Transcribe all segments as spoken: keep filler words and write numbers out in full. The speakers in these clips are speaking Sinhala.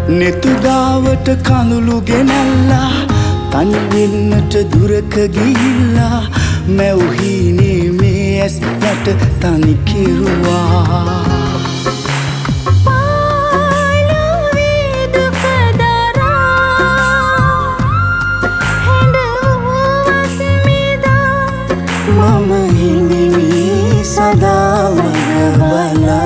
නෙතුගාවට කඳුළු ගෙනල්ලා තනි වෙන්නට දුරක ගිහිල්ලා මැව්හීනේ මේ ඇස් යට තනි කෙරුවා මම හිඳිමි සදා වගබලා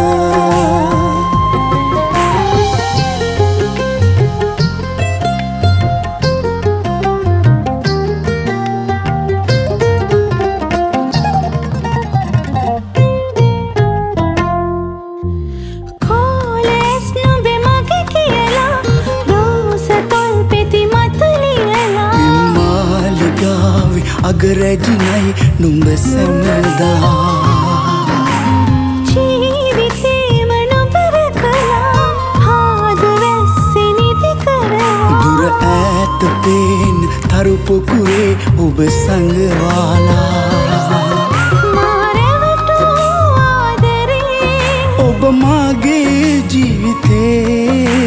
අගරැජිනයි නුඹ සැමදා ජීවිතේම නොබර කළා හාදවැස්සෙ නිදි කරා දුර ඈත පේන තරු පොකුරේ ඔබ සංගවාලා මා රැවටූ ආදරේ ඔබ මාගේ ජීවිතේ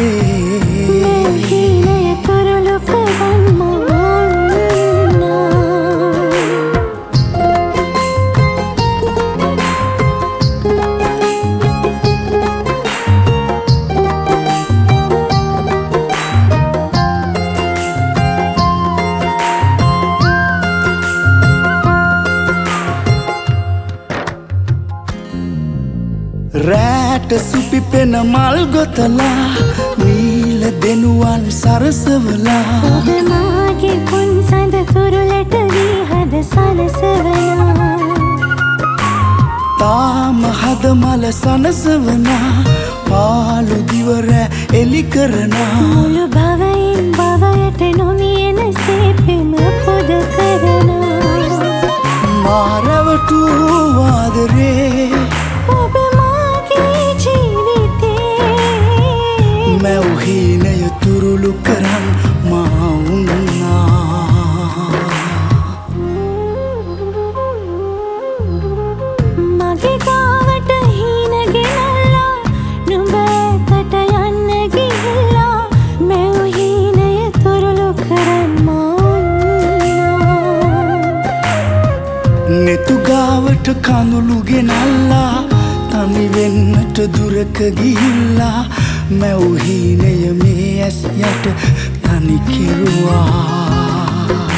රෑට සුපිපෙන මල් ගොතලා නීල දෙනුවන් සරසවලා ඔබ මාගේ පුන් සඳ තුරුලට වී හද සලසවලා තාම හද මල සනසවනා පාලු දිවරෑ එලි කරනා මුළු භවයෙන් භවයට නොමියෙන සේපෙම පොද කරනා මා රැවටූ ආදරේ ඔබ මැව්හීනය තුරුළු කරන් මා වුණා මගේ ගාවට හීන ගෙනල්ලා නුඹ ඇතට යන්න ගිහිල්ලා මැව්හීනය තුරුළු කරන් මා වුණා නෙතුගාවට කඳුළු ගෙනල්ලා තනි වෙන්නට දුරක ගිහිල්ලා මැව්හීනය මේ ඇස් යට තනි කෙරුවා